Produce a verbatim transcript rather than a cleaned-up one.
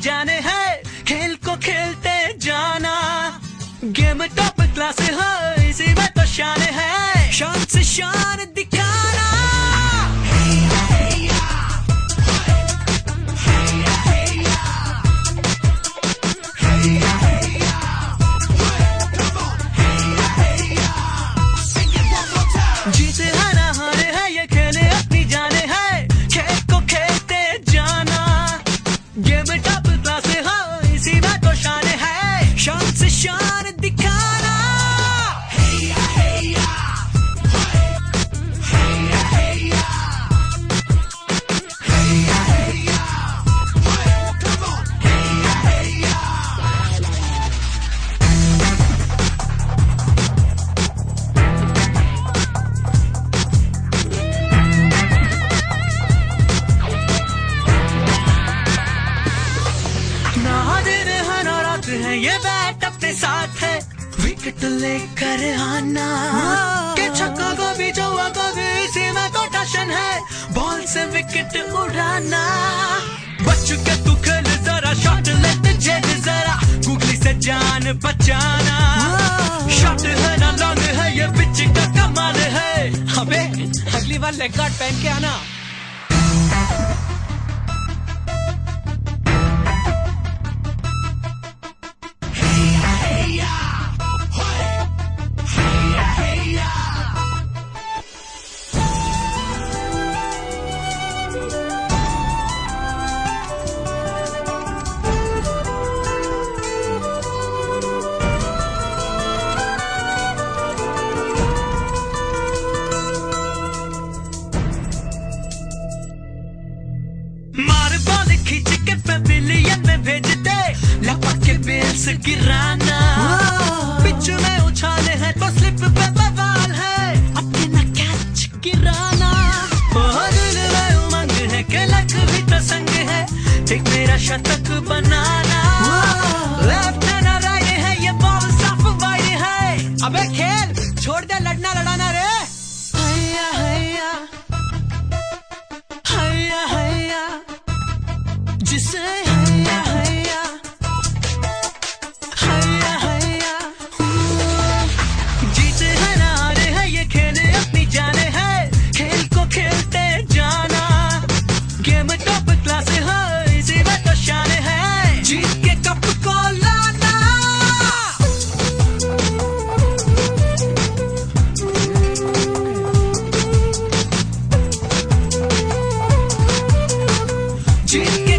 जाने है, खेल को खेलते जाना। गेम टॉप क्लास है, इसी में तो शान है, शान से शान दिखाना। जीते है ना हारे है, ये खेले अपनी जाने है, खेल को खेलते जाना। गेम टॉप क्लास है, इसी में तो शान है, शान से शान दिखाना। ना दिन है ना रात है, ये बैट अपने साथ है, विकेट लेकर आना। के छक्का को भी चौका को भी, इसी में तो टशन है, बॉल से विकेट उड़ाना। बच के तू खेल जरा, शॉट लेते जेल जरा, गूगली से जान बचाना। शॉट है ना लॉन्ग है, ये पिच का कमाल है। अबे अगली बार लेग गार्ड पहन के आना। मार बॉल खींच के पेविलियन में भेज दे, लपक के बेल्स गिराना। पिच में उछाले हैं तो स्लिप पे बवाल है, अपने न कैच गिराना। दिल में उमंग है कि लक भी तो संग है, एक मेरा शतक बनाना। लेफ्ट है ना राइट है, ये बॉल साफ वाइड है। अबे खेल छोड़ दे लड़ना लड़ाना रे। हैया हैया हैया हैया, जिसे हैया हैया हैया हैया। जीते है ना हारे है, ये खेले अपनी जाने है, खेल को खेलते जाना। गेम टॉप क्लास है, इसी में तो शान है, जीत के कप को लाना। जीत